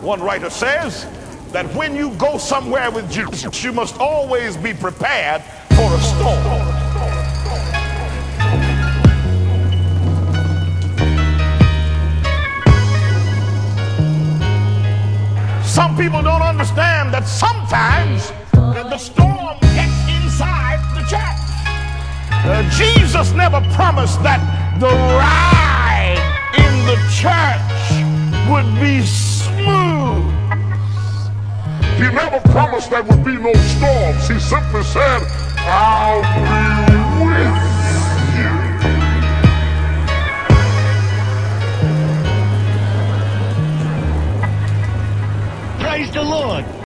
One writer says that when you go somewhere with Jesus, you must always be prepared for a storm. Some people don't understand that sometimes the storm gets inside the church. Jesus never promised that the ride in the church would be smooth. He never promised there would be no storms. He simply said, I'll be with you. Praise the Lord.